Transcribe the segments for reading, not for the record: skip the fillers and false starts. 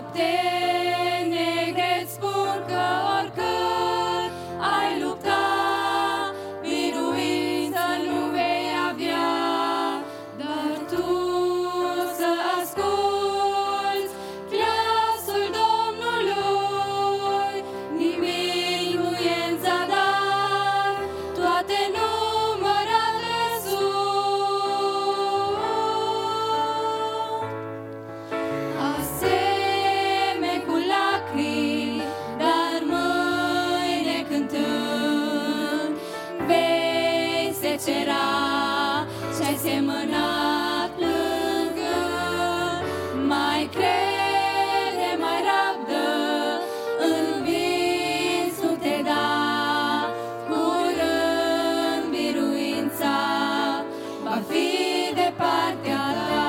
noapte negre-ți spun că oricât ai lupta, biruință nu vei avea, dar tu să asculți glasul Domnului, nimic nu e în zadar, toate numărate sunt. Asemenea cu lacrimi, dar mâine cântând, vei secera ce-ai semănat plângând. Mai crede, mai rabdă, învins nu te da, curând biruința va fi de partea ta.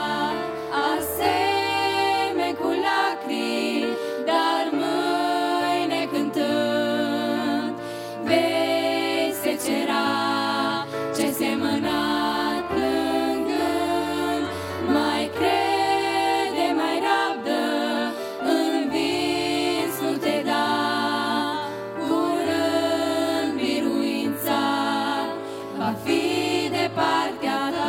Asemenea cu lacrimi, dar mâine cântând, vei secera ce semănat plângând. Mai crede, mai rabdă, învins nu te da, curând biruința va fi de partea ta.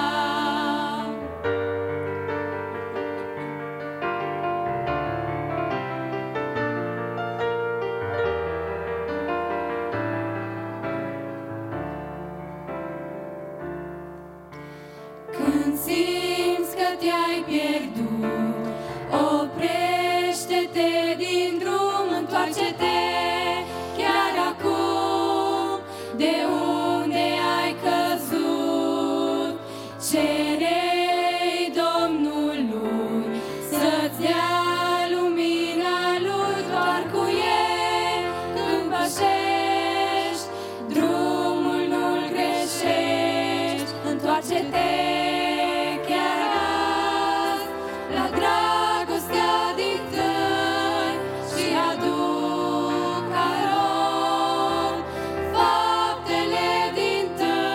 Când simți că te-ai pierdut, oprește-te din drum, întoarce-te chiar acum de unde ai căzut. Cere-i Domnului să-ți dea lumina Lui, doar cu El când pășești, drumul nu-l greșești. Întoarce-te chiar azi la dragostea din tăi și adu ca rod faptele din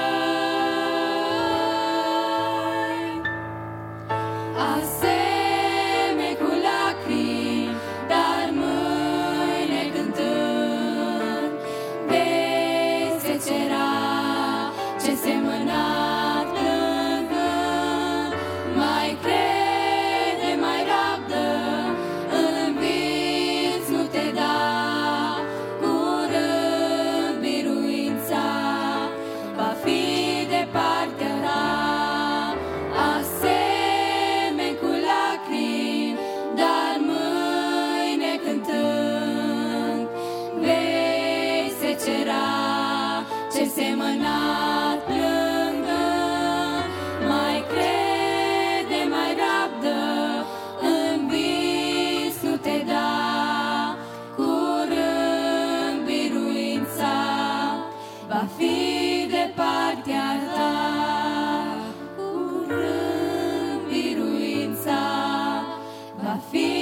tăi. Asemenea cu lacrimi, dar mâine cântând, vei secera ce semănat plângând. Mai crede, mai rabdă, învins nu te da, curând biruința va fi de partea ta. Asemenea cu lacrimi, dar mâine cântând, vei secera ce semănat plângând. Mai crede, mai rabdă, învins nu te da, curând biruința va fi de partea ta. Curând biruința va fi